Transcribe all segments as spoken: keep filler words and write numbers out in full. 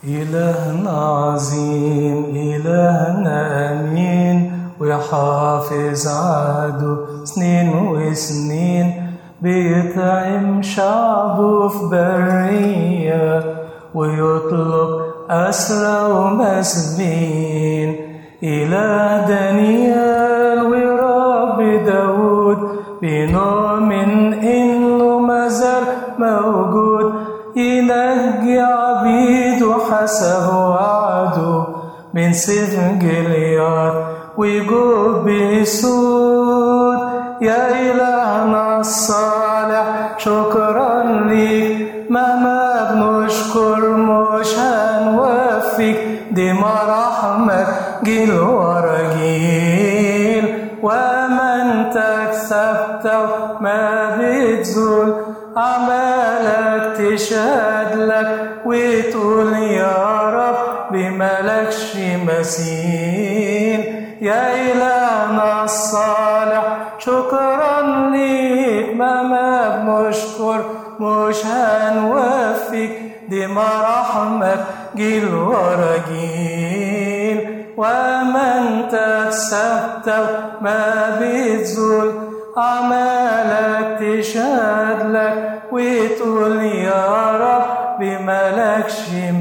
إلهنا عظيم، إلهنا أمين، ويحافظ عهده سنين وسنين، بيطعم شعبه في برية ويطلق أسرى ومسبين. إله دانيال ورب داود بنؤمن إنه مازال موجود، ينجي عبيده حسب وعده من سيف جلياد ويجوب بسود. يا إلهنا الصالح شكرا ليك، مهما بنشكر مش هنوفيك، دي مراحمك جيل ورا جيل، وأمانتك ثابتة ما بتزول، أعمالك تشهد لك وتقول يا رب بملكش مثيل. يا إلهنا الصالح شكرا ليك، مهما بنشكر مش هنوفيك، دي مراحمك جيل ورا جيل، وأمانتك ثابتة ما بتزول، أعمالك تشهد لك وتقول يا رب بملكش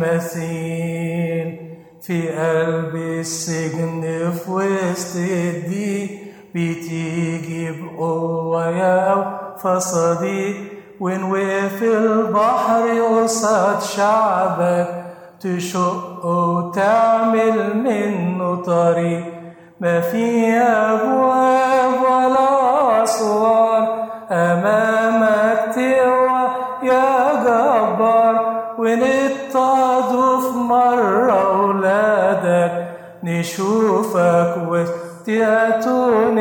مثيل. في قلب السجن في وسط الضيق بتيجي بقوة يا فصديق، وإن وقف البحر قصاد شعبك تشق وتعمل منه طريق، ما في أبواب ولا أسوار أمامك تقوى يا جبار، ونضطهدوا في مرة أولادك نشوفك وسط أتون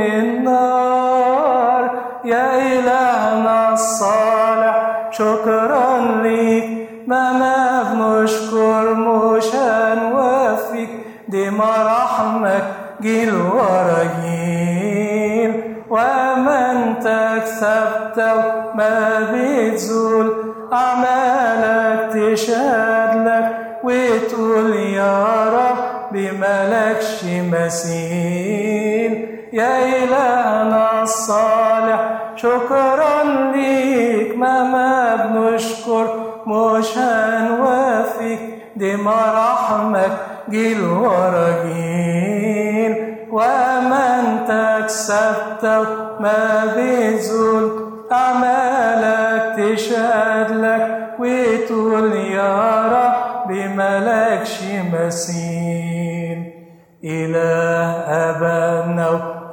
النار. يا إلهنا الصالح شكرا ليك، مهما بنشكر مش هنوفيك، دي مراحمك جيل ورا جيل، وأمانتك ثابتة ما بتزول، أعمالك تشهد لك وتقول يا رب بملكش مثيل. يا إلهنا الصالح شكرا ليك، مهما بنشكر مش هنوفيك، دي مراحمك جيل ورا جيل، وأمانتك ثابتة ما بتزول، أعمالك تشهد لك وتقول يا رب بملكش مثيل. إله أبانا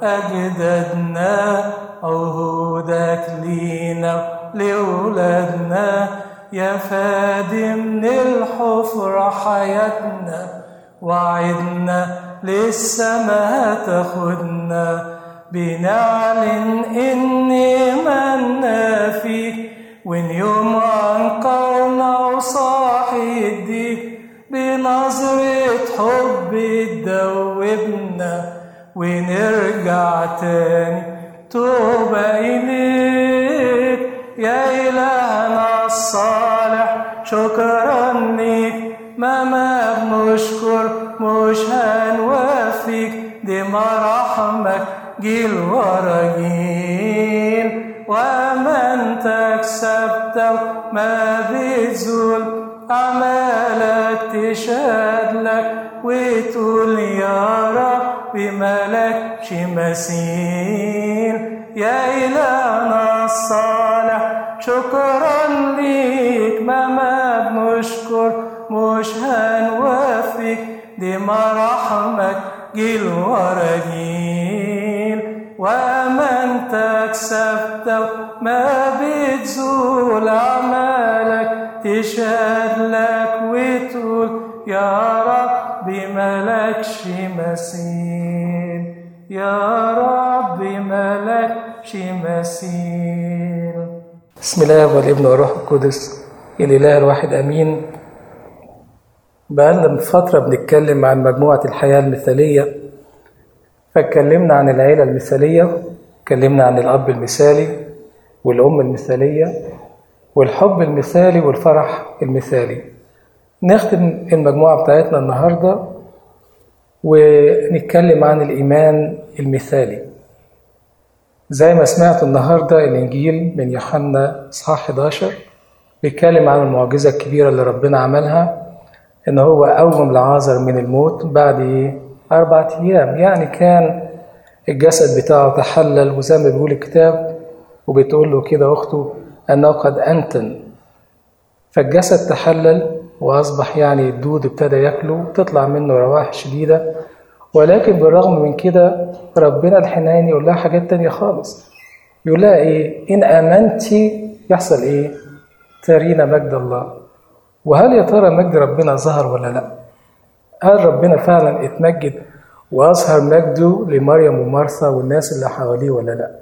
وأجدادنا عهودك لينا لأولادنا، يا فادي من الحفرة حياتنا، وعدنا للسما تاخدنا، بنعلن إني منا فيك، وإن يوم أنقرنا وصاحي الديك، بنظرة حب تدوبنا ونرجع تاني توبة إليك. يا إلهنا الصالح شكرا ليك، مهما بنشكر مش هنوفيك، دي مراحمك جيل ورا جيل، وأمانتك ثابتة ما بتزول، أعمالك تشهد لك وتقول يا رب بملكش مثيل. يا إلهنا الصالح شكرا ليك، مهما بنشكر مش هنوفيك، دي مراحمك جيل ورا جيل، وأمانتك ثابتة ما بتزول، أعمالك تشهد لك وتقول يا رب بملكش مثيل. يا رب بملكش مثيل. بسم الله والابن والروح القدس الإله الواحد أمين. بقالنا من فترة بنتكلم عن مجموعة الحياة المثالية، فاتكلمنا عن العيلة المثالية، اتكلمنا عن الأب المثالي والأم المثالية والحب المثالي والفرح المثالي. نختم المجموعة بتاعتنا النهاردة ونتكلم عن الإيمان المثالي. زي ما سمعت النهاردة الإنجيل من يوحنا إصحاح إحدى عشر بيتكلم عن المعجزة الكبيرة اللي ربنا عملها، إن هو قوم لعازر من الموت بعد أربعة أيام. يعني كان الجسد بتاعه تحلل، وزي ما بيقول الكتاب وبتقول له كده أخته أنه قد أنتن، فالجسد تحلل وأصبح يعني الدود ابتدى ياكله وتطلع منه روائح شديدة. ولكن بالرغم من كده ربنا الحنين يقول لها حاجات تانية خالص. يقول لها إيه؟ إن آمنتي يحصل إيه؟ ترينا مجد الله. وهل يا ترى مجد ربنا ظهر ولا لا؟ هل ربنا فعلا اتمجد وأظهر مجده لمريم ومارثا والناس اللي حواليه ولا لا؟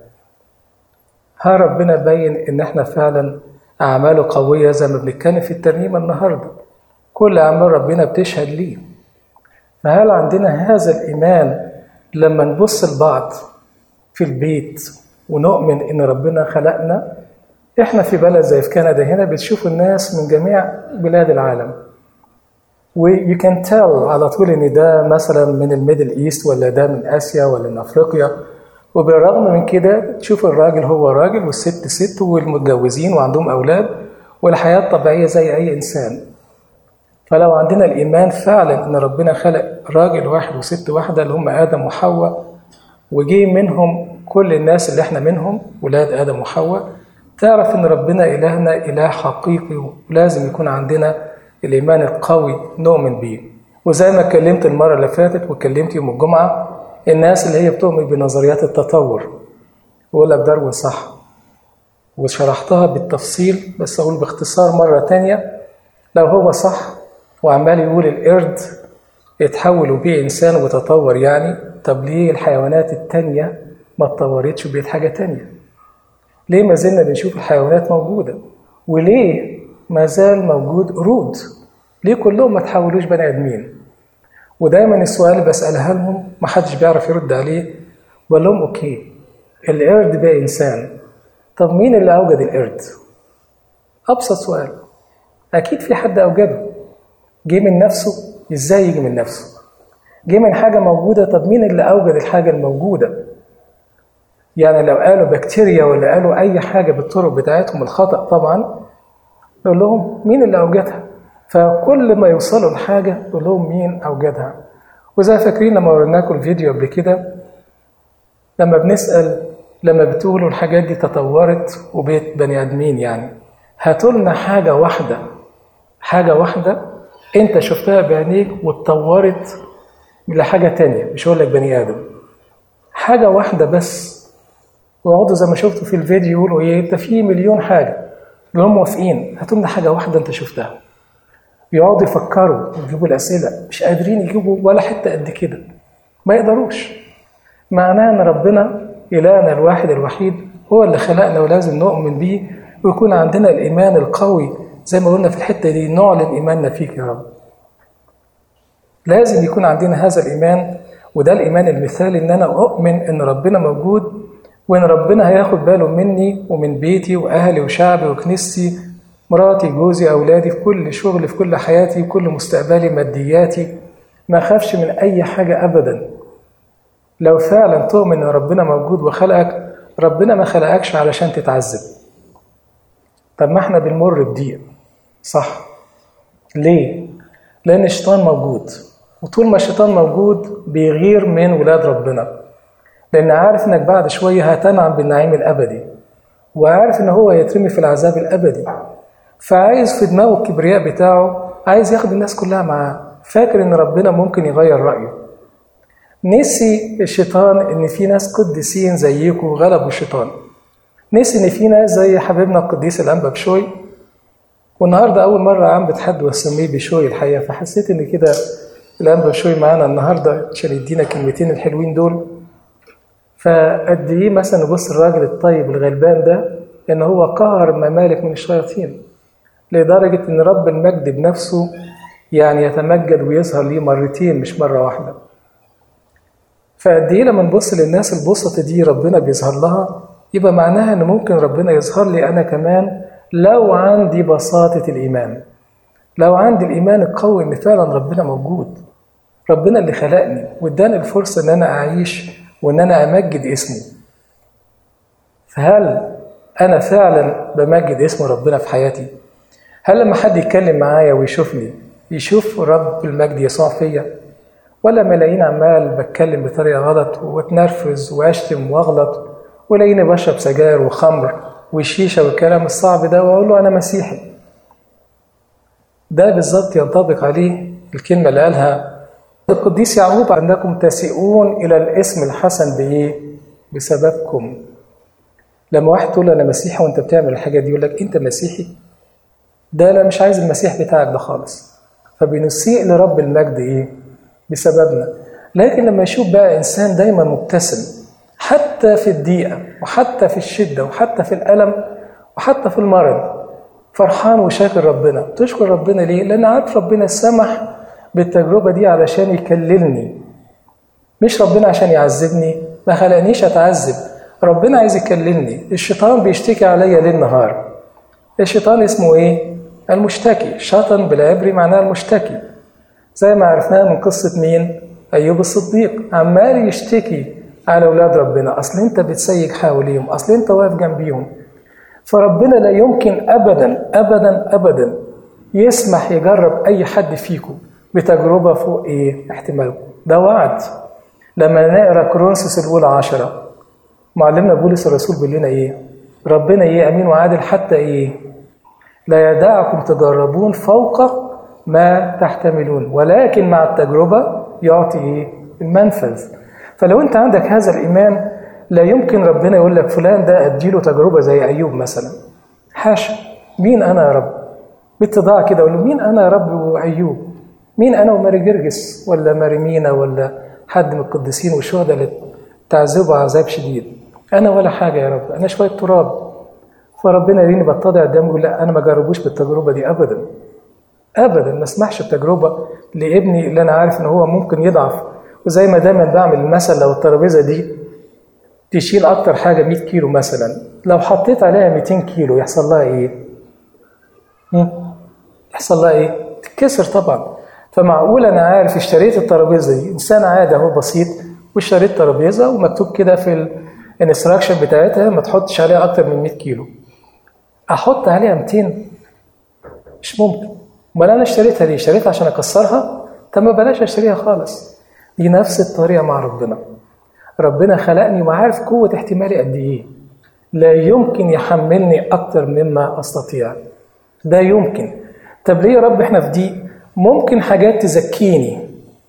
هل ربنا بين إن إحنا فعلا أعماله قوية زي ما بنتكلم في الترنيمة النهاردة؟ كل أعمال ربنا بتشهد ليه. فهل عندنا هذا الإيمان لما نبص لبعض في البيت ونؤمن إن ربنا خلقنا؟ إحنا في بلد زي في كندا هنا بتشوفوا الناس من جميع بلاد العالم، و you can tell على طول إن ده مثلا من الميدل إيست ولا ده من آسيا ولا من أفريقيا. وبالرغم من كده تشوف الراجل هو راجل والست ست والمتجوزين وعندهم أولاد والحياة الطبيعية زي أي إنسان. فلو عندنا الإيمان فعلا إن ربنا خلق راجل واحد وست واحدة اللي هم آدم وحواء، وجي منهم كل الناس اللي احنا منهم ولاد آدم وحواء، تعرف إن ربنا إلهنا إله حقيقي، ولازم يكون عندنا الإيمان القوي نؤمن بيه. وزي ما اتكلمت المرة اللي فاتت واتكلمت يوم الجمعة، الناس اللي هي بتؤمن بنظريات التطور ويقول لك داروين صح، وشرحتها بالتفصيل بس أقول باختصار مرة تانية. لو هو صح وعمال يقول القرد يتحول وبيه إنسان وتطور، يعني طب ليه الحيوانات التانية ما اتطورتش وبقت حاجة تانية؟ ليه ما زلنا بنشوف الحيوانات موجودة؟ وليه ما زال موجود قرود؟ ليه كلهم ما تحولوش بني آدمين؟ ودايما السؤال اللي بسألها لهم ما حدش بيعرف يرد عليه. بقول لهم اوكي القرد بقى إنسان، طب مين اللي أوجد القرد؟ أبسط سؤال. أكيد في حد أوجده. جه من نفسه؟ إزاي يجي من نفسه؟ جه من حاجة موجودة. طب مين اللي أوجد الحاجة الموجودة؟ يعني لو قالوا بكتيريا ولا قالوا أي حاجة بالطرق بتاعتهم الخطأ طبعا، نقول لهم مين اللي أوجدها؟ فكل ما يوصلوا لحاجة نقول لهم مين أوجدها. وزي فاكرين لما ورناكم الفيديو قبل كده، لما بنسأل لما بتقولوا الحاجات دي تطورت وبيت بني آدمين، يعني هاتوا لنا حاجة واحدة حاجة واحدة أنت شفتها بعينيك واتطورت لحاجة تانية، مش هقول لك بني آدم، حاجة واحدة بس. ويقعدوا زي ما شفتوا في الفيديو يقولوا إيه أنت في مليون حاجة، يقولوا موافقين هاتوا لنا حاجة واحدة أنت شفتها. يقعدوا يفكروا ويجيبوا الأسئلة، مش قادرين يجيبوا ولا حتة قد كده، ما يقدروش. معناه أن ربنا إلهنا الواحد الوحيد هو اللي خلقنا ولازم نؤمن بيه، ويكون عندنا الإيمان القوي زي ما قلنا في الحتة دي، نعلن إيماننا فيك يا رب. لازم يكون عندنا هذا الإيمان، وده الإيمان المثالي، إن أنا أؤمن إن ربنا موجود، وإن ربنا هياخد باله مني ومن بيتي وأهلي وشعبي وكنيستي، مراتي جوزي أولادي، في كل شغل، في كل حياتي، كل مستقبلي، مادياتي. ما أخافش من أي حاجة أبدا. لو فعلا تؤمن إن ربنا موجود وخلقك، ربنا ما خلقكش علشان تتعذب. طب ما احنا بنمر بضيق صح؟ ليه؟ لأن الشيطان موجود، وطول ما الشيطان موجود بيغير من ولاد ربنا، لأن عارف إنك بعد شوية هتنعم بالنعيم الأبدي، وعارف إن هو يترمي في العذاب الأبدي. فعايز في دماغه الكبرياء بتاعه، عايز ياخد الناس كلها معاه، فاكر إن ربنا ممكن يغير رأيه. نسي الشيطان إن في ناس قديسين زيكم غلبوا الشيطان. نسي إن في ناس زي حبيبنا القديس الأنبا بشوي. والنهاردة أول مرة عم بتحد واسميه بشوي الحقيقة، فحسيت إن كده الأنبا بشوي معانا النهاردة عشان يدينا كلمتين الحلوين دول. فقد إيه مثلا نبص الراجل الطيب الغلبان ده إن هو قهر ممالك من الشياطين، لدرجة إن رب المجد بنفسه يعني يتمجد ويظهر ليه مرتين مش مرة واحدة. فقد إيه لما نبص للناس البسطة دي ربنا بيظهر لها، يبقى معناها إن ممكن ربنا يظهر لي أنا كمان لو عندي بساطة الإيمان. لو عندي الإيمان القوي إن فعلا ربنا موجود، ربنا اللي خلقني واداني الفرصة إن أنا أعيش وإن أنا أمجد اسمه، فهل أنا فعلا بمجد اسم ربنا في حياتي؟ هل لما حد يتكلم معايا ويشوفني يشوف رب المجد يسوع فيا، ولا ملايين عمال بتكلم بطريقة غلط واتنرفز واشتم واغلط ولاقيني بشرب سجاير وخمر والشيشة والكلام الصعب ده وأقول له أنا مسيحي؟ ده بالظبط ينطبق عليه الكلمة اللي قالها القديس يعقوب: أنكم تسيئون إلى الاسم الحسن بإيه؟ بسببكم. لما واحد تقول له أنا مسيحي وأنت بتعمل الحاجة دي يقول لك أنت مسيحي؟ ده لا، مش عايز المسيح بتاعك ده خالص. فبنسيء لرب المجد إيه؟ بسببنا. لكن لما يشوف بقى إنسان دايما مبتسم حتى في الضيقة وحتى في الشدة وحتى في الألم وحتى في المرض، فرحان وشاكر ربنا. تشكر ربنا ليه؟ لأن عارف ربنا سمح بالتجربة دي علشان يكللني، مش ربنا عشان يعذبني. ما خلقنيش أتعذب، ربنا عايز يكللني. الشيطان بيشتكي عليا ليل نهار. الشيطان اسمه إيه؟ المشتكي. شيطان بالعبري معناه المشتكي، زي ما عرفناها من قصة مين؟ أيوب الصديق. عمال يشتكي على أولاد ربنا، أصل أنت بتسيج حواليهم، أصل أنت واقف جنبيهم. فربنا لا يمكن أبدا أبدا أبدا يسمح يجرب أي حد فيكم بتجربة فوق إيه؟ احتمالكم. ده وعد. لما نقرأ كورنثوس الأولى عشرة، معلمنا بولس الرسول بيقول لنا إيه؟ ربنا إيه؟ أمين وعادل حتى إيه؟ لا يدعكم تجربون فوق ما تحتملون، ولكن مع التجربة يعطي إيه؟ المنفذ. فلو أنت عندك هذا الإيمان لا يمكن ربنا يقول لك فلان ده أديله تجربة زي أيوب مثلا. حاشا، مين أنا يا رب؟ باتضاع كده أقول له مين أنا يا رب وأيوب؟ مين أنا وماري جرجس ولا ماري مينا ولا حد من القديسين والشهداء اللي تعذبوا عذاب شديد؟ أنا ولا حاجة يا رب، أنا شوية تراب. فربنا يريني بتضع قدامه يقول لا، أنا ما جربوش بالتجربة دي أبدا أبدا. ما اسمحش بتجربة لابني اللي أنا عارف إن هو ممكن يضعف. وزي ما دايما بعمل المثل، لو الترابيزة دي تشيل أكتر حاجة مية كيلو مثلا، لو حطيت عليها ميتين كيلو يحصل لها إيه؟ يحصل لها إيه؟ تتكسر طبعا. فمعقول أنا عارف اشتريت الترابيزة دي، إنسان عادي أهو بسيط، واشتريت ترابيزة ومكتوب كده في الانستراكشن بتاعتها ما تحطش عليها أكتر من مية كيلو. أحط عليها ميتين؟ مش ممكن. امال أنا اشتريتها ليه؟ اشتريتها عشان أكسرها؟ طب ما بلاش أشتريها خالص. دي نفس الطريقة مع ربنا. ربنا خلقني وعارف قوة احتمالي قد إيه. لا يمكن يحملني أكتر مما أستطيع. ده يمكن. طب ليه يا رب إحنا في دي؟ ممكن حاجات تزكيني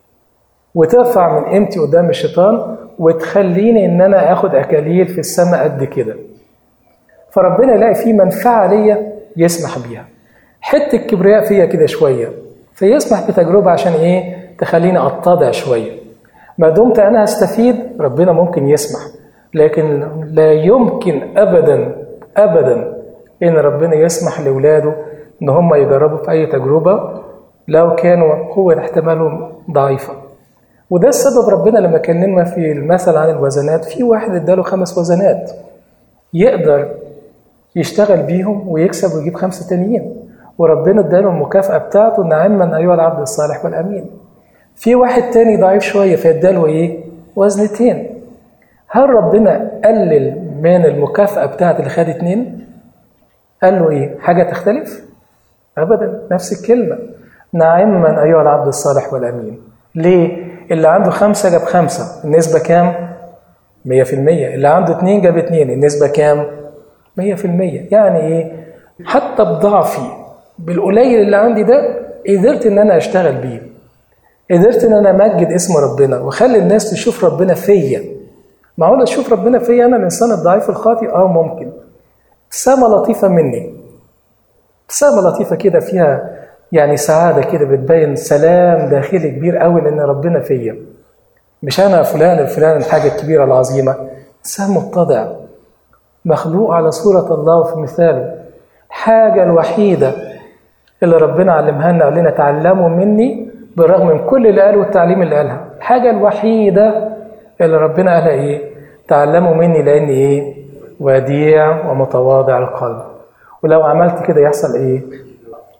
وترفع من قيمتي قدام الشيطان وتخليني إن أنا أخد أكاليل في السماء قد كده. فربنا يلاقي فيه منفعة ليا يسمح بيها. حتة الكبرياء فيا كده شوية، فيسمح بتجربة عشان إيه؟ تخليني أتضع شوية. ما دمت أنا هستفيد ربنا ممكن يسمح، لكن لا يمكن أبدا أبدا إن ربنا يسمح لأولاده إن هم يجربوا في أي تجربة لو كانوا قوة احتمالهم ضعيفة. وده السبب ربنا لما كلمنا في المثل عن الوزنات، في واحد اداله خمس وزنات يقدر يشتغل بيهم ويكسب ويجيب خمسة تانيين، وربنا اداله المكافأة بتاعته: نعما أيها العبد الصالح والأمين. في واحد تاني ضعيف شوية فيداله إيه؟ وزنتين. هل ربنا قلل من المكافأة بتاعت اللي خد اتنين؟ قال له إيه؟ حاجة تختلف؟ أبدا، نفس الكلمة: نعما أيها العبد الصالح والأمين. ليه؟ اللي عنده خمسة جاب خمسة، النسبة كام؟ مية في المية. اللي عنده اتنين جاب اتنين، النسبة كام؟ مية في المية. يعني إيه؟ حتى بضعفي بالقليل اللي عندي ده قدرت إن أنا أشتغل بيه، قدرت إن أنا أمجد اسم ربنا وخلي الناس تشوف ربنا فيا. معقول أشوف ربنا فيا أنا الإنسان الضعيف الخاطئ؟ آه ممكن. ابتسامة لطيفة مني، ابتسامة لطيفة كده فيها يعني سعادة كده، بتبين سلام داخلي كبير قوي لأن ربنا فيا، مش أنا فلان الفلان الحاجة الكبيرة العظيمة. إنسان متضع مخلوق على صورة الله وفي مثاله. الحاجة الوحيدة اللي ربنا علمها لنا، قال لنا تعلموا مني بالرغم من كل اللي قاله والتعليم اللي قالها. الحاجة الوحيدة اللي ربنا قالها إيه؟ تعلموا مني لأني إيه؟ وديع ومتواضع القلب. ولو عملت كده يحصل إيه؟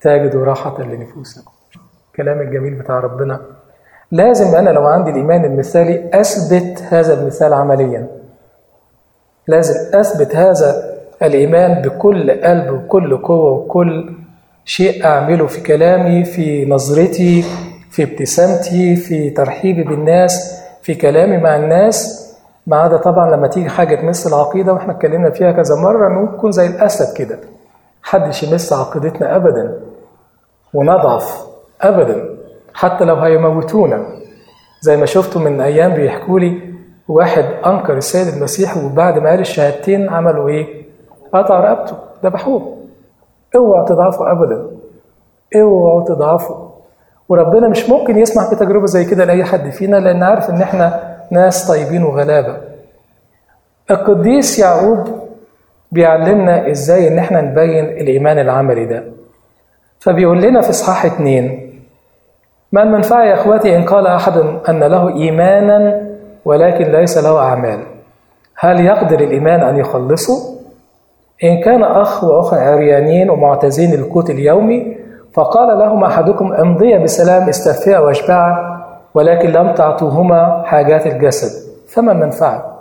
تجدوا راحة لنفوسكم. الكلام الجميل بتاع ربنا. لازم أنا لو عندي الإيمان المثالي أثبت هذا المثال عمليا. لازم أثبت هذا الإيمان بكل قلب وكل قوة وكل شيء أعمله في كلامي، في نظرتي، في ابتسامتي، في ترحيبي بالناس، في كلامي مع الناس. ما عدا طبعا لما تيجي حاجة تمس العقيدة، واحنا اتكلمنا فيها كذا مرة، نكون زي الأسد كده، محدش يمس عقيدتنا أبدا ونضعف أبدا حتى لو هيموتونا. زي ما شفتوا من أيام بيحكوا لي واحد أنكر السيد المسيح، وبعد ما قال الشهادتين عملوا إيه؟ قطع رقبته، ذبحوه. اوعوا تضعفوا أبدا، اوعوا تضعفوا. وربنا مش ممكن يسمح بتجربة زي كده لأي حد فينا، لأن عارف إن إحنا ناس طيبين وغلابة. القديس يعقوب بيعلمنا إزاي إن إحنا نبين الإيمان العملي ده. فبيقول لنا في إصحاح اتنين: ما المنفعة يا أخواتي إن قال أحد أن له إيمانا ولكن ليس له أعمال؟ هل يقدر الإيمان أن يخلصه؟ إن كان أخ وأخ عريانين ومعتزين القوت اليومي، فقال لهم أحدكم امضي بسلام استفاء واشبع، ولكن لم تعطوهما حاجات الجسد، فما المنفعة؟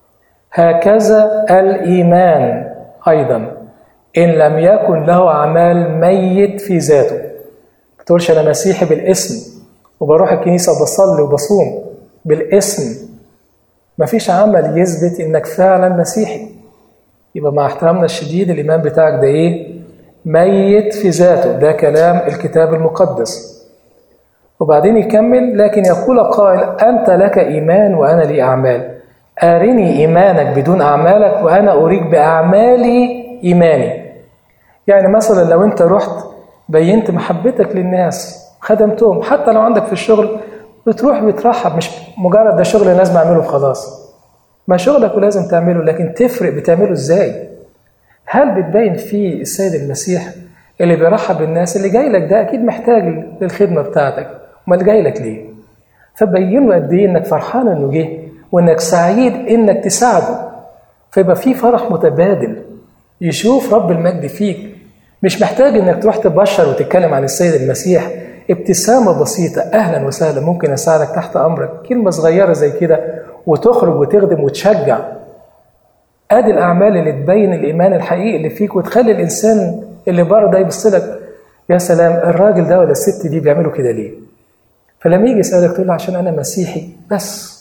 هكذا الإيمان أيضا إن لم يكن له أعمال ميت في ذاته. ما تقولش أنا مسيحي بالاسم وبروح الكنيسة وبصلي وبصوم بالاسم، مفيش عمل يثبت إنك فعلا مسيحي. يبقى مع احترامنا الشديد الإيمان بتاعك ده إيه؟ ميت في ذاته. ده كلام الكتاب المقدس. وبعدين يكمل: لكن يقول قائل أنت لك إيمان وأنا لي أعمال، أرني إيمانك بدون أعمالك وأنا أريك بأعمالي إيماني. يعني مثلا لو أنت رحت بينت محبتك للناس، خدمتهم، حتى لو عندك في الشغل بتروح بترحب، مش مجرد ده شغل الناس بعمله خلاص، ما شغلك ولازم تعمله، لكن تفرق بتعمله إزاي؟ هل بتبين فيه السيد المسيح اللي بيرحب بالناس؟ اللي جاي لك ده أكيد محتاج للخدمة بتاعتك، امال جاي لك ليه؟ فبين له قد إيه إنك فرحان إنه جه وإنك سعيد إنك تساعده، فيبقى في فرح متبادل. يشوف رب المجد فيك، مش محتاج إنك تروح تبشر وتتكلم عن السيد المسيح. ابتسامة بسيطة، أهلا وسهلا، ممكن أساعدك، تحت أمرك، كلمة صغيرة زي كده وتخرج وتخدم وتشجع. ادي الاعمال اللي تبين الايمان الحقيقي اللي فيك، وتخلي الانسان اللي بره ده يبص لك: يا سلام، الراجل ده ولا الست دي بيعملوا كده ليه؟ فلما يجي يسالك تقول له: عشان انا مسيحي بس.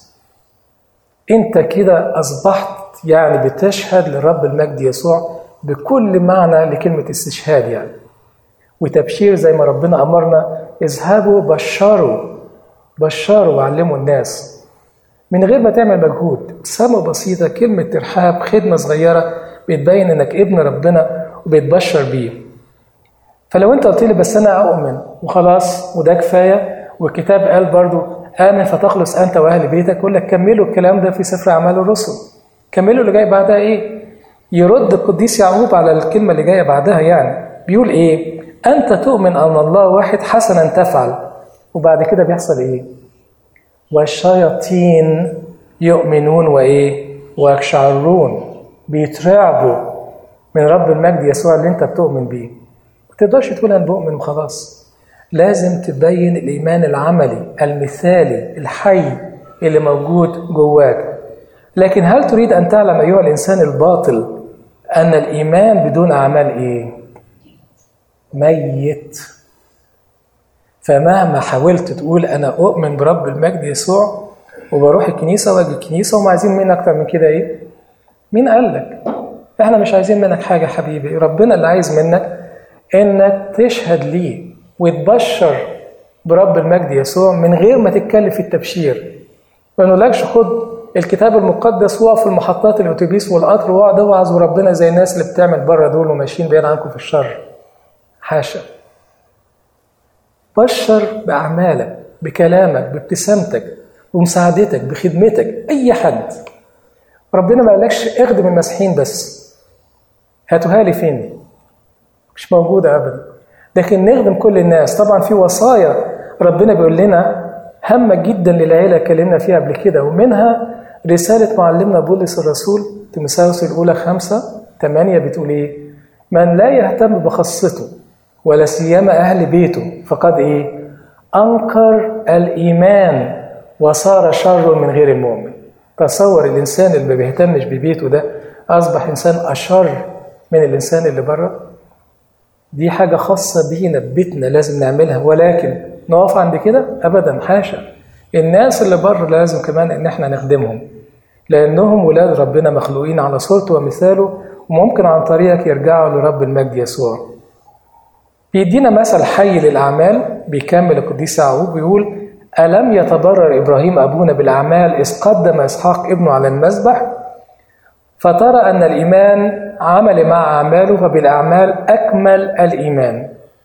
انت كده اصبحت يعني بتشهد لرب المجد يسوع بكل معنى لكلمه استشهاد يعني، وتبشير زي ما ربنا امرنا: اذهبوا بشروا بشروا وعلموا الناس، من غير ما تعمل مجهود. ابتسامة بسيطة، كلمة ترحاب، خدمة صغيرة، بتبين انك ابن ربنا وبيتبشر بيه. فلو انت قلت لي بس انا اؤمن وخلاص وده كفاية، والكتاب قال برضو آمن فتخلص انت واهل بيتك، اقول لك كملوا الكلام ده في سفر اعمال الرسل. كملوا اللي جاي بعدها ايه؟ يرد القديس يعقوب على الكلمة اللي جاية بعدها، يعني بيقول ايه؟ انت تؤمن ان الله واحد، حسنا تفعل. وبعد كده بيحصل ايه؟ والشياطين يؤمنون وإيه؟ ويقشعرون، بيترعبوا من رب المجد يسوع اللي انت بتؤمن بيه. ما تقدرش تقول انا بؤمن وخلاص، لازم تبين الإيمان العملي المثالي الحي اللي موجود جواك. لكن هل تريد أن تعلم أيها الإنسان الباطل أن الإيمان بدون أعمال إيه؟ ميت. فمهما حاولت تقول أنا أؤمن برب المجد يسوع وبروح الكنيسة واجي الكنيسة وما عايزين منك أكتر من كده إيه؟ مين قال لك؟ إحنا مش عايزين منك حاجة حبيبي، ربنا اللي عايز منك إنك تشهد ليه وتبشر برب المجد يسوع من غير ما تتكلم في التبشير. ما نقولكش خد الكتاب المقدس وقف في المحطات الأتوبيس والقطر واقعد اوعظ وربنا زي الناس اللي بتعمل بره دول وماشيين بعيد عنكم في الشر. حاشا. بشر بأعمالك، بكلامك، بابتسامتك، بمساعدتك، بخدمتك، أي حد. ربنا ما قالكش اخدم المسيحيين بس، هاتوها لي فين؟ مش موجودة أبدا. لكن نخدم كل الناس. طبعا في وصايا ربنا بيقول لنا هامة جدا للعيلة اتكلمنا فيها قبل كده، ومنها رسالة معلمنا بولس الرسول تيموثاوس الأولى خمسة ثمانية بتقول إيه؟ من لا يهتم بخاصته ولا سيما أهل بيته، فقد إيه؟ أنكر الإيمان وصار شر من غير المؤمن. تصور الإنسان اللي ما بيهتمش ببيته ده أصبح إنسان أشر من الإنسان اللي بره. دي حاجة خاصة بينا ببيتنا لازم نعملها، ولكن نقف عند كده؟ أبدا، حاشا. الناس اللي بره لازم كمان إن احنا نخدمهم، لأنهم ولاد ربنا مخلوقين على صورته ومثاله، وممكن عن طريقك يرجعوا لرب المجد يسوع. بيدينا مثل حي للأعمال، بيكمل القديس يعقوب بيقول: ألم يتبرر إبراهيم أبونا بالأعمال إذ قدم إسحاق ابنه على المذبح؟ فترى أن الإيمان عمل مع أعماله، وبالأعمال أكمل الإيمان.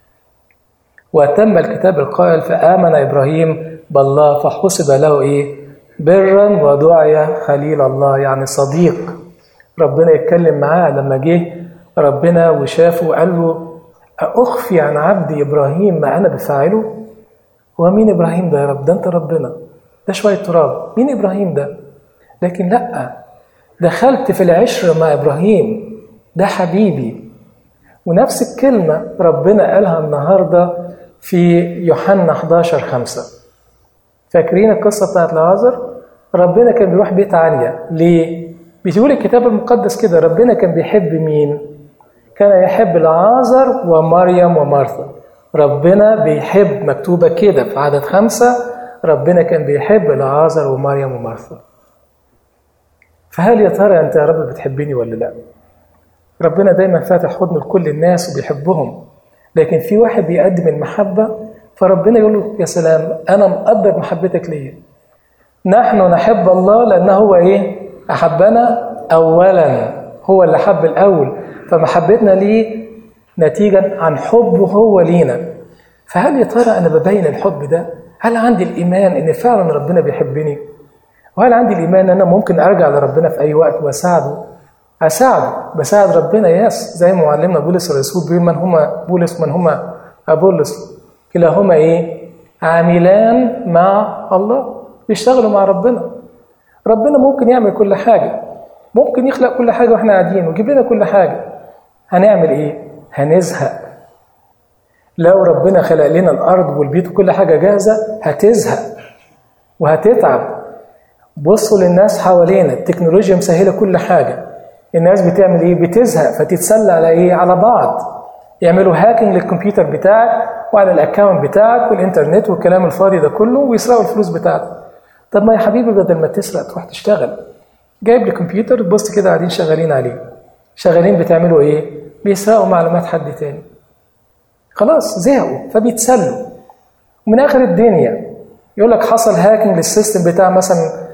وتم الكتاب القائل: فآمن إبراهيم بالله فحسب له إيه؟ برا ودعي خليل الله، يعني صديق. ربنا يتكلم معاه لما جه ربنا وشافه وقال له: أخفي عن عبدي إبراهيم ما أنا بفاعله؟ هو مين إبراهيم ده يا رب؟ ده أنت ربنا، ده شوية تراب، مين إبراهيم ده؟ لكن لأ، دخلت في العشرة مع إبراهيم، ده حبيبي. ونفس الكلمة ربنا قالها النهاردة في يوحنا حداشر خمسة. فاكرين القصة بتاعت لعازر؟ ربنا كان بيروح بيت عنيا، ليه؟ بيقول الكتاب المقدس كده، ربنا كان بيحب مين؟ كان يحب لعازر ومريم ومارثا. ربنا بيحب، مكتوبة كده في عدد خمسة، ربنا كان بيحب لعازر ومريم ومارثا. فهل يا ترى أنت يا رب بتحبني ولا لا؟ ربنا دايما فاتح حضنه لكل الناس وبيحبهم، لكن في واحد بيقدم المحبة، فربنا يقول له: يا سلام، أنا مقدر محبتك ليا. نحن نحب الله لأنه هو إيه؟ أحبنا أولا، هو اللي حب الأول، فمحبتنا ليه نتيجة عن حبه هو لينا. فهل يا ترى أنا ببين الحب ده؟ هل عندي الإيمان إن فعلا ربنا بيحبني؟ وهل عندي الإيمان أن أنا ممكن أرجع لربنا في أي وقت وأساعده؟ أساعده، بساعد ربنا. ياس، زي معلمنا بولس الرسول بيقول: من هما بولس من هما أبولس، كلاهما إيه؟ عاملان مع الله، بيشتغلوا مع ربنا. ربنا ممكن يعمل كل حاجة، ممكن يخلق كل حاجة وإحنا قاعدين ويجيب لنا كل حاجة. هنعمل إيه؟ هنزهق. لو ربنا خلق لنا الأرض والبيت وكل حاجة جاهزة هتزهق وهتتعب. بصوا للناس حوالينا، التكنولوجيا مسهلة كل حاجة. الناس بتعمل إيه؟ بتزهق، فتتسلى على إيه؟ على بعض. يعملوا هاكينج للكمبيوتر بتاعك وعلى الأكاونت بتاعك والإنترنت والكلام الفاضي ده كله، ويسرقوا الفلوس بتاعتك. طب ما يا حبيبي، بدل ما تسرق تروح تشتغل. جايب لي كمبيوتر، تبص كده قاعدين شغالين عليه، شغالين بتعملوا إيه؟ بيسرقوا معلومات حد تاني. خلاص زهقوا فبيتسلوا. ومن آخر الدنيا يقول لك حصل هاكينج للسيستم بتاع مثلا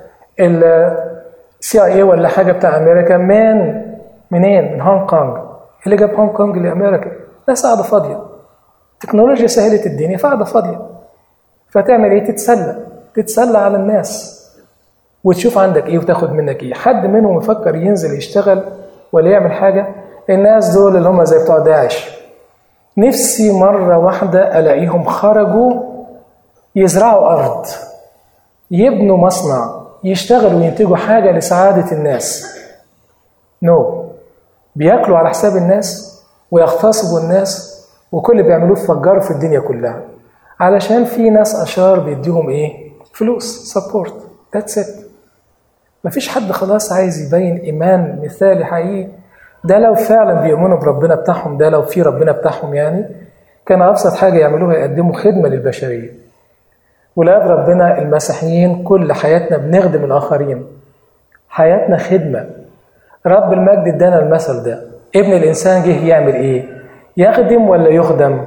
السي اي اي ولا حاجة بتاع أمريكا. من منين؟ من هونج كونج. اللي جاب هونج كونج لأمريكا؟ ناس قاعدة فاضية. تكنولوجيا سهلت الدنيا فقاعدة فاضية. فتعمل ايه؟ تتسلى تتسلى على الناس وتشوف عندك ايه وتاخد منك ايه. حد منهم يفكر ينزل يشتغل ولا يعمل حاجة؟ الناس دول اللي هم زي بتوع داعش، نفسي مرة واحدة ألاقيهم خرجوا يزرعوا أرض، يبنوا مصنع، يشتغلوا وينتجوا حاجة لسعادة الناس. نو no. بيأكلوا على حساب الناس ويغتصبوا الناس، وكل اللي بيعملوه فجروا في الدنيا كلها علشان في ناس أشرار بيديهم إيه؟ فلوس، سبورت. that's it. مفيش حد خلاص عايز يبين إيمان مثالي حقيقي. ده لو فعلا بيؤمنوا بربنا بتاعهم، ده لو في ربنا بتاعهم يعني، كان أبسط حاجة يعملوها يقدموا خدمة للبشرية. ولاد ربنا المسيحيين كل حياتنا بنخدم الآخرين، حياتنا خدمة. رب المجد ادانا المثل ده. ابن الإنسان جه يعمل إيه؟ يخدم ولا يخدم؟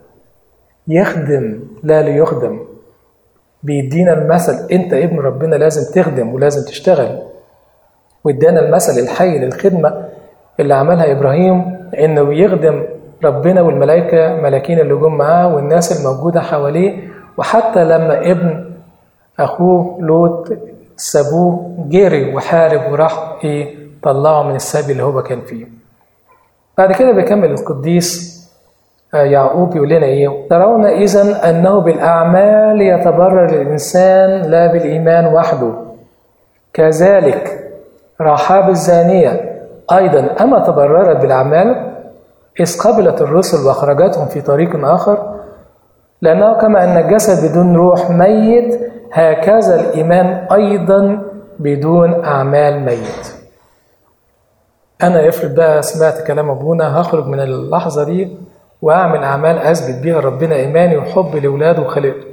يخدم لا ليخدم. بيدينا المثل، أنت ابن ربنا لازم تخدم ولازم تشتغل. وادانا المثل الحي للخدمة اللي عملها إبراهيم، إنه يخدم ربنا والملائكة ملاكين اللي جم معاه والناس الموجودة حواليه. وحتى لما ابن أخوه لوط سابوه جري وحارب وراح إيه؟ طلعه من السبي اللي هو كان فيه. بعد كده بيكمل القديس يعقوب يقول لنا إيه؟ ترون إذن أنه بالأعمال يتبرر الإنسان لا بالإيمان وحده. كذلك رحاب الزانية أيضا أما تبررت بالأعمال؟ إذ قبلت الرسل وأخرجتهم في طريق آخر، لأنه كما أن الجسد بدون روح ميت، هكذا الإيمان أيضا بدون أعمال ميت. أنا افرض بقى سمعت كلام أبونا، هخرج من اللحظة دي وأعمل أعمال أثبت بيها ربنا إيماني وحب لأولاده وخلقته.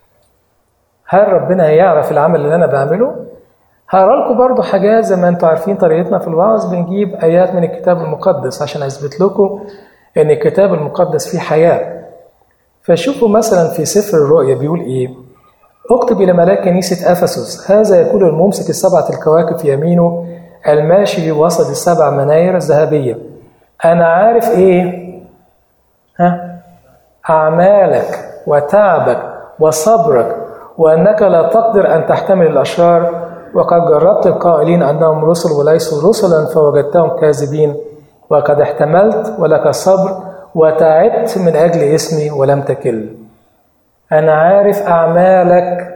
هل ربنا هيعرف العمل اللي أنا بعمله؟ هقرأ لكم برضو حاجات زي ما أنتم عارفين طريقتنا في الوعظ، بنجيب آيات من الكتاب المقدس عشان أثبت لكم إن الكتاب المقدس فيه حياة. فشوفوا مثلا في سفر الرؤيا بيقول إيه: اكتب إلى ملاك كنيسة أفسس، هذا يقول الممسك السبعة الكواكب في يمينه، الماشي في وسط السبع مناير الذهبية، أنا عارف إيه؟ ها؟ أعمالك وتعبك وصبرك، وأنك لا تقدر أن تحتمل الأشرار، وقد جربت القائلين أنهم رسل وليسوا رسلا فوجدتهم كاذبين، وقد احتملت ولك صبر وتعبت من أجل اسمي ولم تكل. أنا عارف أعمالك.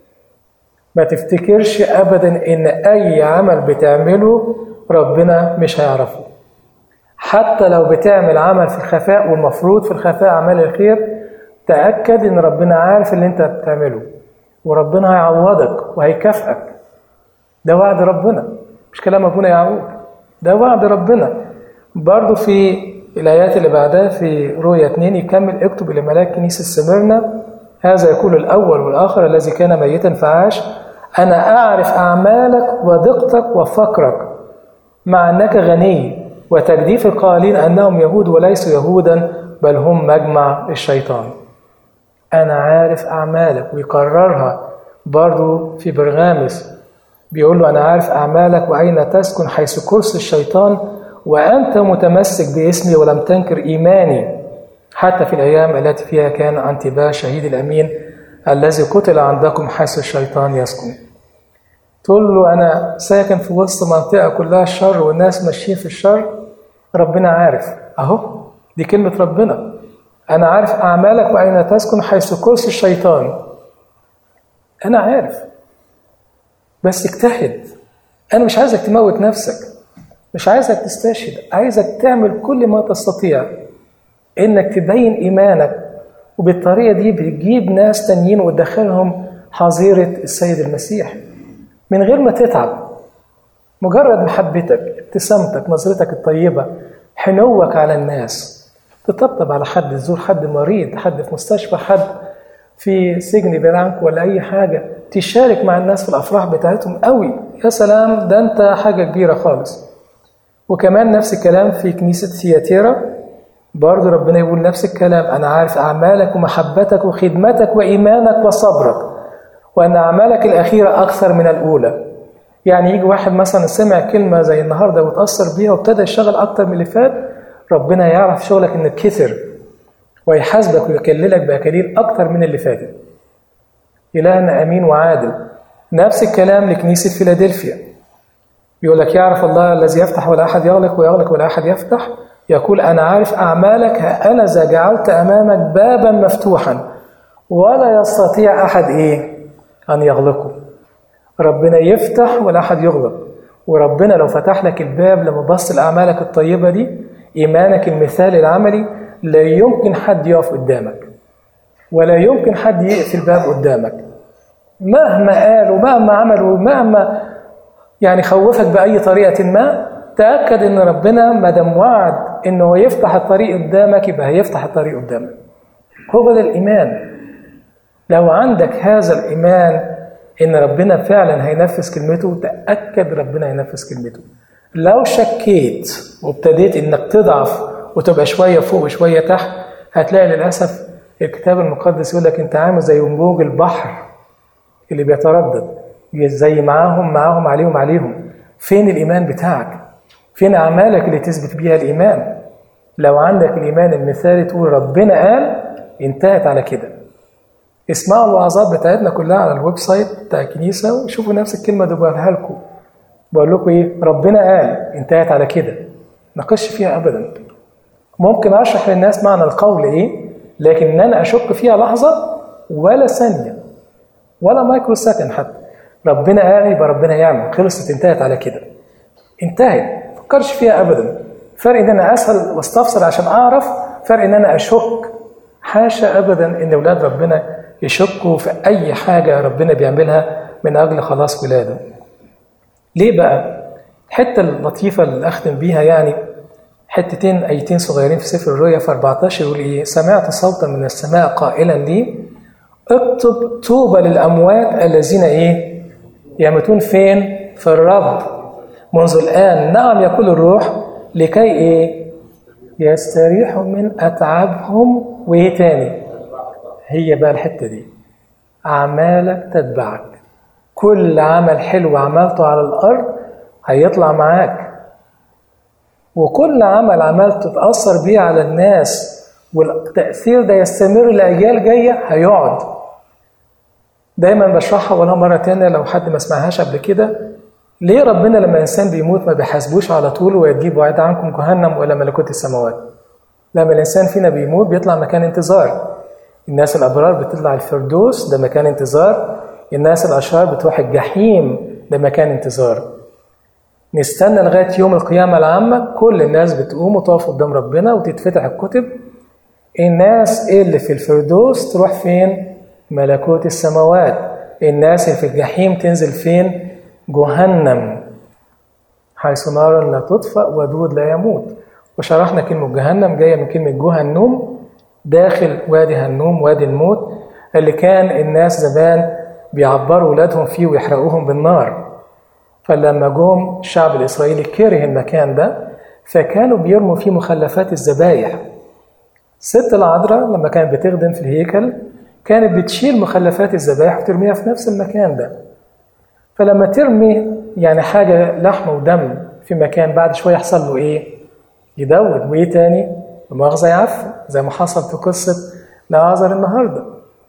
ما تفتكرش أبدا إن أي عمل بتعمله ربنا مش هيعرفه. حتى لو بتعمل عمل في الخفاء، والمفروض في الخفاء أعمال الخير، تأكد إن ربنا عارف اللي أنت بتعمله، وربنا هيعوضك وهيكافئك. ده وعد ربنا، مش كلام أبونا يعقوب، ده وعد ربنا. برضو في الآيات اللي بعدها في رؤيا اتنين يكمل: اكتب إلى ملاك كنيسة سمرنا، هذا يقول الأول والآخر الذي كان ميتا فعاش، أنا أعرف أعمالك ودقتك وفقرك، مع أنك غني، وتجديف القائلين أنهم يهود وليسوا يهودا بل هم مجمع الشيطان. أنا عارف أعمالك. ويكررها برضو في برغامس، بيقول له: أنا عارف أعمالك وأين تسكن حيث كرسي الشيطان، وأنت متمسك باسمي ولم تنكر إيماني، حتى في الأيام التي فيها كان أنتباس شهيد الأمين الذي قتل عندكم حيث الشيطان يسكن. تقول له: أنا ساكن في وسط منطقة كلها الشر والناس ماشيين في الشر. ربنا عارف. أهو دي كلمة ربنا: أنا عارف أعمالك وأين تسكن حيث كرسي الشيطان. أنا عارف، بس اجتهد. أنا مش عايزك تموت نفسك، مش عايزك تستشهد، عايزك تعمل كل ما تستطيع إنك تبين إيمانك، وبالطريقة دي بتجيب ناس تانيين وتدخلهم حظيرة السيد المسيح من غير ما تتعب. مجرد محبتك، ابتسامتك، نظرتك الطيبة، حنوك على الناس، تطبطب على حد، تزور حد مريض، حد في مستشفى، حد في سجن بعيد عنك ولا أي حاجة، تشارك مع الناس في الأفراح بتاعتهم قوي. يا سلام، ده أنت حاجة كبيرة خالص. وكمان نفس الكلام في كنيسة ثياتيرا، برضو ربنا يقول نفس الكلام: أنا عارف أعمالك ومحبتك وخدمتك وإيمانك وصبرك، وأن أعمالك الأخيرة أكثر من الأولى. يعني يجي واحد مثلا سمع كلمة زي النهاردة وتأثر بيها وابتدى يشتغل أكتر من اللي فات، ربنا يعرف شغلك إنك كثر، ويحاسبك ويكللك بأكاليل أكتر من اللي فاتت. إلهنا أمين وعادل. نفس الكلام لكنيسة فيلادلفيا، يقول لك: يعرف الله الذي يفتح ولا أحد يغلق، ويغلق ولا أحد يفتح. يقول: أنا عارف أعمالك، ها أنا ذا جعلت أمامك بابا مفتوحا ولا يستطيع أحد إيه أن يغلقه. ربنا يفتح ولا أحد يغلق. وربنا لو فتح لك الباب لما بص لأعمالك الطيبة دي، إيمانك المثالي العملي، لا يمكن حد يقف قدامك، ولا يمكن حد يقفل الباب قدامك، مهما قال ومهما عمل ومهما يعني خوفك بأي طريقة ما. تأكد إن ربنا ما دام وعد إنه يفتح الطريق قدامك، يبقى هيفتح الطريق قدامك. هو ده الإيمان. لو عندك هذا الإيمان إن ربنا فعلا هينفذ كلمته، تأكد ربنا هينفذ كلمته. لو شكيت وابتديت إنك تضعف وتبقى شوية فوق وشوية تحت، هتلاقي للأسف الكتاب المقدس يقول لك أنت عامل زي موج البحر اللي بيتردد، زي معاهم معاهم عليهم عليهم. فين الإيمان بتاعك؟ فين أعمالك اللي تثبت بيها الإيمان؟ لو عندك الإيمان المثالي تقول ربنا قال، انتهت على كده. اسمعوا الوعظات بتاعتنا كلها على الويب سايت بتاع الكنيسة وشوفوا نفس الكلمة دي بقولها لكم. بقول لكم إيه؟ ربنا قال، انتهت على كده. نقش فيها أبدا. ممكن أشرح للناس معنى القول إيه، لكن إن أنا أشك فيها لحظة ولا ثانية ولا مايكرو سكند حتى. ربنا قال يبقى ربنا يعمل، خلصت، انتهت على كده. انتهت، فكرش فيها أبدا. فرق ان انا اسال واستفسر عشان اعرف، فرق ان انا اشك. حاشا ابدا ان اولاد ربنا يشكوا في اي حاجه ربنا بيعملها من اجل خلاص ولاده. ليه بقى؟ الحته اللطيفه اللي اختم بيها يعني حتتين ايتين صغيرين في سفر الرؤيا في أربعتاشر يقول ايه؟ سمعت صوتا من السماء قائلا لي اكتب طوبى للاموات الذين ايه؟ يموتون فين؟ في الرب منذ الان، نعم يقول الروح، لكي ايه؟ يستريحوا من اتعابهم. وايه تاني؟ هي بقى الحته دي، اعمالك تتبعك. كل عمل حلو عملته على الارض هيطلع معاك، وكل عمل عملته تتاثر بيه على الناس والتاثير ده يستمر لاجيال جايه هيقعد. دايما بشرحها ولا مره تانية لو حد ما سمعهاش قبل كده. ليه ربنا لما انسان بيموت ما بيحاسبوش على طول ويجيب وعد عنكم جهنم ولا ملكوت السماوات؟ لما الانسان فينا بيموت بيطلع مكان انتظار. الناس الابرار بتطلع الفردوس، ده مكان انتظار. الناس الاشرار بتروح الجحيم، ده مكان انتظار. نستنى لغايه يوم القيامه العامه، كل الناس بتقوم وتقف قدام ربنا وتتفتح الكتب. الناس اللي في الفردوس تروح فين؟ ملكوت السماوات. الناس اللي في الجحيم تنزل فين؟ جهنم، حيث نار لا تطفأ ودود لا يموت. وشرحنا كلمة جهنم جاية من كلمة جهنم، داخل وادي هنوم، وادي الموت اللي كان الناس زمان بيعبروا ولادهم فيه ويحرقوهم بالنار. فلما جم الشعب الإسرائيلي كره المكان ده، فكانوا بيرموا فيه مخلفات الذبايح. ست العذراء لما كانت بتخدم في الهيكل كانت بتشيل مخلفات الذبايح وترميها في نفس المكان ده. فلما ترمي يعني حاجة لحم ودم في مكان، بعد شوية يحصل له إيه؟ يدود. وإيه تاني؟ المؤاخذة يعفن، زي ما حصل في قصة لعازر النهاردة.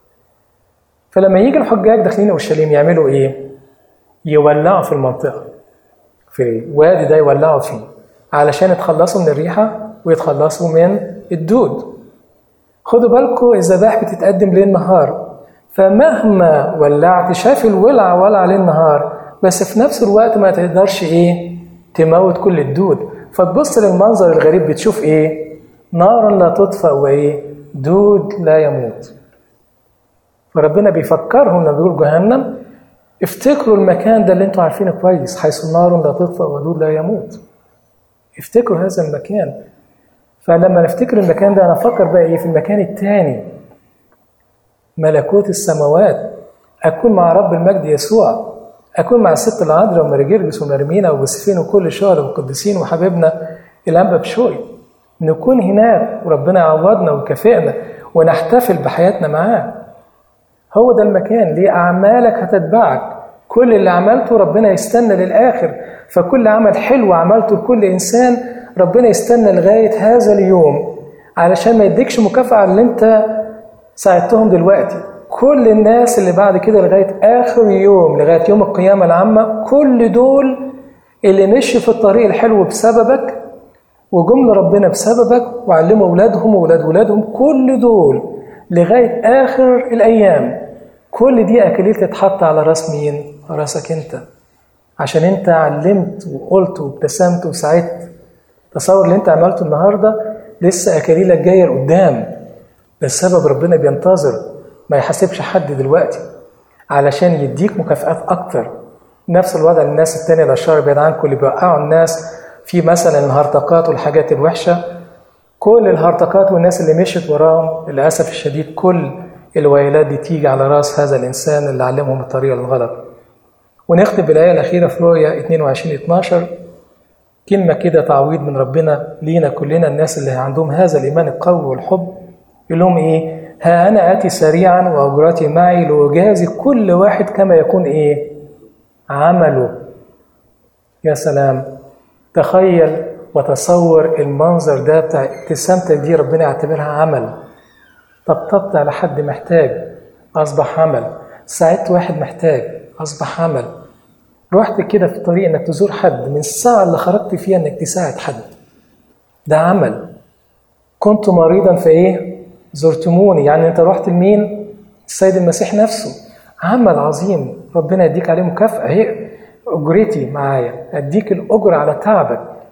فلما يجي الحجاج داخلين اورشليم يعملوا إيه؟ يولعوا في المنطقة، في الوادي ده يولعوا فيه علشان يتخلصوا من الريحة ويتخلصوا من الدود. خدوا بالكم الذبائح بتتقدم ليل نهار، فمهما ولعت شاف الولع ولع ليل نهار، بس في نفس الوقت ما تقدرش ايه؟ تموت كل الدود. فتبص للمنظر الغريب بتشوف ايه؟ نار لا تطفأ وايه؟ دود لا يموت. فربنا بيفكرهم لما بيقول جهنم، افتكروا المكان ده اللي انتوا عارفينه كويس، حيث نار لا تطفأ ودود لا يموت. افتكروا هذا المكان. فلما نفتكر المكان ده انا افكر بقى ايه في المكان الثاني؟ ملكوت السماوات. اكون مع رب المجد يسوع، اكون مع الست العذراء وماريجرجس ومرمينا وبسفين وكل الشهداء والقديسين وحبيبنا الانبا بشوي. نكون هناك وربنا يعوضنا ويكافئنا ونحتفل بحياتنا معاه. هو ده المكان. ليه؟ اعمالك هتتبعك. كل اللي عملته ربنا يستنى للاخر. فكل عمل حلو عملته لكل انسان ربنا يستنى لغايه هذا اليوم علشان ما يديكش مكافاه على اللي انت ساعدتهم دلوقتي. كل الناس اللي بعد كده لغايه اخر يوم، لغايه يوم القيامه العامه، كل دول اللي مشوا في الطريق الحلو بسببك وجم لربنا بسببك وعلموا اولادهم واولاد اولادهم، كل دول لغايه اخر الايام. كل دي اكاليل تتحط على راس مين؟ راسك انت، عشان انت علمت وقلت وابتسمت وساعدت. تصور اللي انت عملته النهارده لسه اكاليلك جايه لقدام. بالسبب ربنا بينتظر ما يحاسبش حد دلوقتي علشان يديك مكافآت اكتر. نفس الوضع للناس التانية الاشرار بعيد عنكم اللي بيوقعوا الناس في مثلا الهرطقات والحاجات الوحشه. كل الهرطقات والناس اللي مشت وراهم للاسف الشديد كل الويلات دي تيجي على راس هذا الانسان اللي علمهم الطريقه الغلط. ونختم بالايه الاخيره في رؤيا اتنين وعشرين اتناشر، كلمه كده تعويض من ربنا لينا كلنا الناس اللي عندهم هذا الايمان القوي والحب. يقول لهم ايه؟ ها انا اتي سريعا واجرتي معي لاجازي كل واحد كما يكون ايه؟ عمله. يا سلام، تخيل وتصور المنظر ده بتاع ابتسامتك دي ربنا يعتبرها عمل. طبطبت على حد محتاج اصبح عمل. ساعدت واحد محتاج اصبح عمل. رحت كده في الطريق انك تزور حد، من الساعه اللي خرجت فيها انك تساعد حد، ده عمل. كنت مريضا فايه؟ زرتموني. يعني انت رحت لمين؟ السيد المسيح نفسه. عمل عظيم ربنا يديك عليه مكافأة. هي اجرتي معايا، اديك الاجر على تعبك.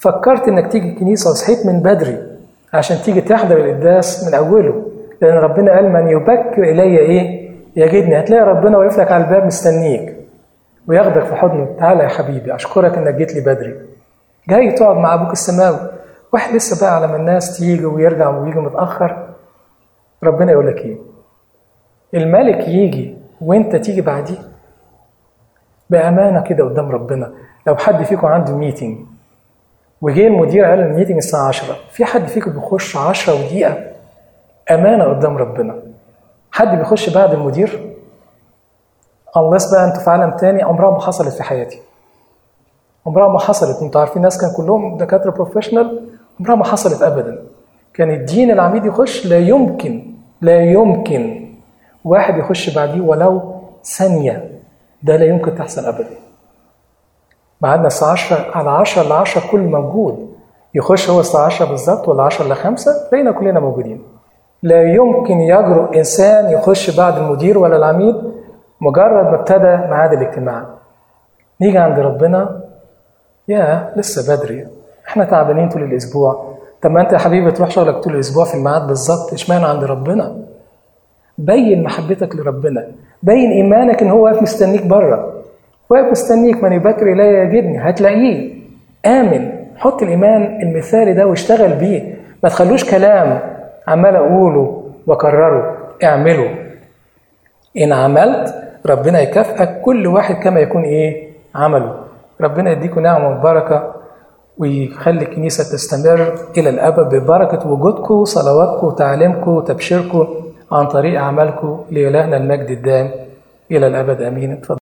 فكرت انك تيجي الكنيسة وصحيت من بدري عشان تيجي تحضر القداس من اوله، لان ربنا قال من يبكر الي ايه يجدني. هتلاقي ربنا واقف لك على الباب مستنيك وياخدك في حضنه، تعالى يا حبيبي اشكرك انك جيت لي بدري. جاي تقعد مع ابوك السماوي. واحد لسه بقى على ما الناس تيجي ويرجع ويجي متاخر، ربنا يقول لك ايه؟ الملك يجي وانت تيجي بعديه بامانه كده قدام ربنا. لو حد فيكم عنده ميتنج وجه المدير قال الميتنج الساعه عشرة، في حد فيكم بيخش عشرة ودقيقه؟ امانه قدام ربنا. حد بيخش بعد المدير؟ unless بقى انتوا في عالم تاني. عمرها ما حصلت في حياتي، عمرها ما حصلت. انتوا عارفين ناس كان كلهم دكاتره بروفيشنال، عمرها ما حصلت ابدا. كان الدين العميد يخش، لا يمكن لا يمكن واحد يخش بعديه ولو ثانيه، ده لا يمكن تحصل ابدا. بعدنا الساعه عشرة على عشرة ل عشرة كل موجود، يخش هو الساعه عشرة بالظبط ولا عشرة ل خمسة، تلاقينا كلنا موجودين. لا يمكن يجرؤ انسان يخش بعد المدير ولا العميد مجرد ما ابتدى ميعاد الاجتماع. نيجي عند ربنا، يا لسه بدري، احنا تعبانين طول الاسبوع. طب ما انت يا حبيبي تروح شغلك طول الاسبوع في الميعاد بالظبط، اشمعنى عند ربنا؟ بين محبتك لربنا، بين ايمانك ان هو واقف مستنيك بره، واقف مستنيك. من يبكر الي يجدني، هتلاقيه. امن، حط الايمان المثالي ده واشتغل بيه. ما تخلوش كلام عمال اقوله واكرره، اعمله. ان عملت ربنا يكافئك كل واحد كما يكون ايه عمله. ربنا يديكم نعمه وبركه ويخلي الكنيسه تستمر الى الابد ببركه وجودكم، صلواتكم، تعليمكم، وتبشيركم عن طريق اعمالكم. لإلهنا المجد الدائم الى الابد امين. اتفضل.